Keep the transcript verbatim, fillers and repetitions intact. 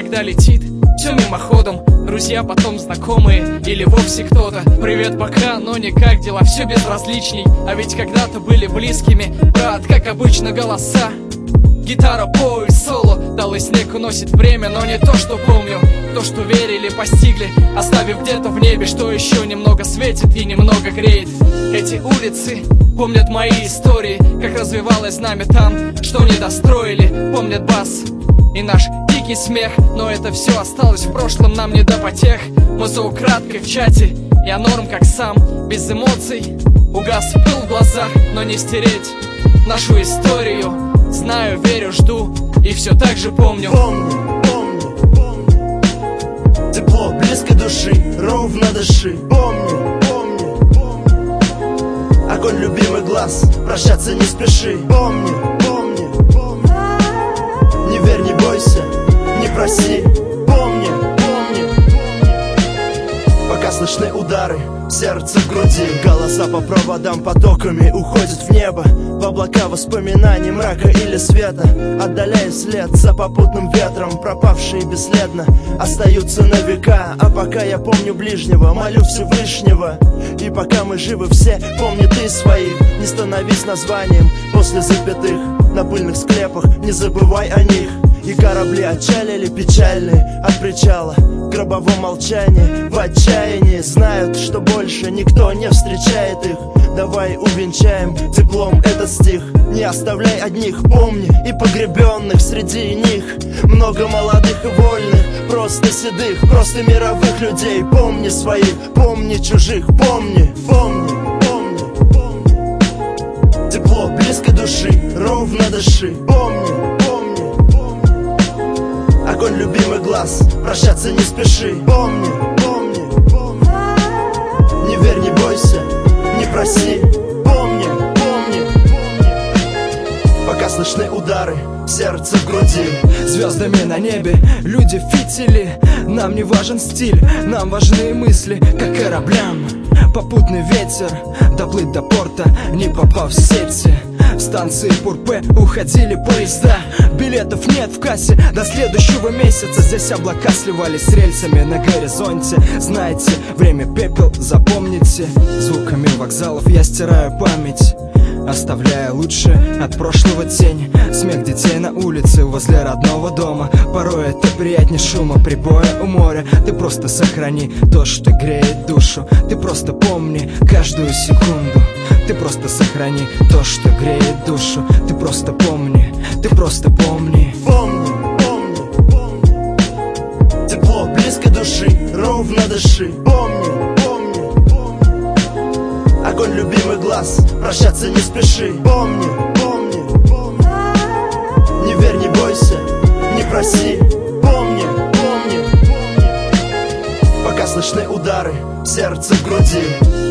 всегда летит, все мимоходом. Друзья, потом знакомые или вовсе кто-то. Привет, пока, но никак дела, все безразличней. А ведь когда-то были близкими, брат, как обычно, голоса. Гитара, бой, соло, далый снег уносит время, но не то, что помню. То, что верили, постигли, оставив где-то в небе, что еще немного светит и немного греет. Эти улицы помнят мои истории, как развивалось знамя там, что не достроили. Помнят бас и наш дикий смех, но это все осталось в прошлом, нам не до потех. Мы за украдкой в чате, я норм как сам, без эмоций. Угас пыл в глазах, но не стереть нашу историю. Знаю, верю, жду и все так же помню. Помню, помню, помню. Тепло близко души, ровно дыши. Помню, помню, помню. Огонь любимый глаз, прощаться не спеши. Помню, помню, помню. Не верь, не бойся, не проси. Помню, помню, помню. Пока слышны удары, сердце в груди. Голоса по проводам потоками уходят в небо, в облака воспоминаний, мрака или света. Отдаляя след за попутным ветром, пропавшие бесследно остаются на века. А пока я помню ближнего, молю Всевышнего. И пока мы живы все, помни ты своих. Не становись названием после запятых на пыльных склепах, не забывай о них. И корабли отчалили печальные от причала, в гробовом молчании, в отчаянии. Знают, что больше никто не встречает их. Давай увенчаем теплом этот стих. Не оставляй одних, помни, и погребенных среди них много молодых и вольных, просто седых, просто мировых людей. Помни своих, помни чужих, помни, помни, помни, помни. Тепло близко души, ровно дыши. Помни, помни, помни. Огонь любимый глаз, прощаться не спеши. Помни, помни, помни. Не верь, не бойся, не проси. Помни, помни, помни. Пока слышны удары, сердце в груди. Звездами на небе люди фитили. Нам не важен стиль, нам важны мысли, как кораблям. Попутный ветер, доплыть до порта, не попав в сети. В станции Пурпе уходили поезда. Билетов нет в кассе до следующего месяца. Здесь облака сливались с рельсами на горизонте. Знаете, время пепел, запомните. Звуками вокзалов я стираю память, оставляя лучшее от прошлого тень. Смех детей на улице возле родного дома. Порой это приятнее шума прибоя у моря. Ты просто сохрани то, что греет душу. Ты просто помни каждую секунду. Ты просто сохрани то, что греет душу. Ты просто помни, ты просто помни. Помни, помни, помни. Тепло близко души, ровно дыши. Помни, помни, помни. Огонь любимый глаз, прощаться не спеши. Помни, помни, помни. Не верь, не бойся, не проси. Помни, помни, помни. Пока слышны удары, сердце в груди.